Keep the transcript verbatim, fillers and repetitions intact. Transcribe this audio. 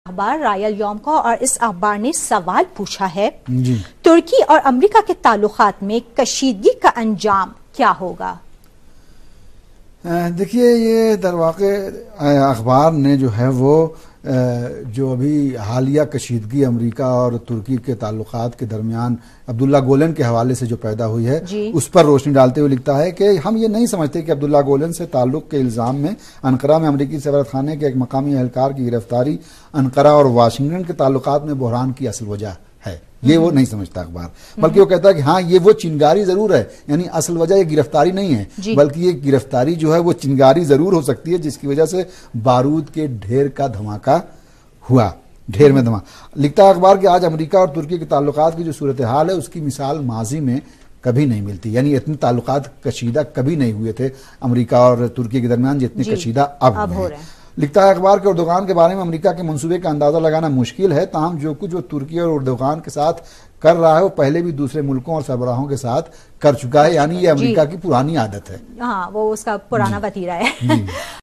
اخبار رائل یوم کو اور اس اخبار نے سوال پوچھا ہے جی ترکی اور امریکہ کے تعلقات میں کشیدگی کا انجام کیا ہوگا؟ دیکھیے یہ در واقع اخبار نے جو ہے وہ جو ابھی حالیہ کشیدگی امریکہ اور ترکی کے تعلقات کے درمیان عبداللہ گولن کے حوالے سے جو پیدا ہوئی ہے جی اس پر روشنی ڈالتے ہوئے لکھتا ہے کہ ہم یہ نہیں سمجھتے کہ عبداللہ گولن سے تعلق کے الزام میں انقرہ میں امریکی سفارت خانے کے ایک مقامی اہلکار کی گرفتاری انقرہ اور واشنگٹن کے تعلقات میں بحران کی اصل وجہ ہے، یہ وہ نہیں سمجھتا اخبار، بلکہ وہ کہتا ہے کہ ہاں یہ وہ چنگاری ضرور ہے، یعنی اصل وجہ یہ گرفتاری نہیں ہے جی بلکہ یہ گرفتاری جو ہے وہ چنگاری ضرور ہو سکتی ہے جس کی وجہ سے بارود کے ڈھیر کا دھماکہ ہوا، ڈھیر میں دھماکہ۔ لکھتا ہے اخبار کہ آج امریکہ اور ترکی کے تعلقات کی جو صورتحال ہے اس کی مثال ماضی میں کبھی نہیں ملتی، یعنی اتنے تعلقات کشیدہ کبھی نہیں ہوئے تھے امریکہ اور ترکی کے درمیان جتنے جی کشیدہ اب, اب ہوئے ہو ہیں۔ رہے ہیں۔ لکھتا ہے اخبار کہ اردوغان کے بارے میں امریکہ کے منصوبے کا اندازہ لگانا مشکل ہے، تاہم جو کچھ وہ ترکی اور اردوغان کے ساتھ کر رہا ہے وہ پہلے بھی دوسرے ملکوں اور سربراہوں کے ساتھ کر چکا ہے، یعنی یہ امریکہ کی پرانی عادت ہے۔ ہاں وہ اس کا پرانا وتیرہ ہے۔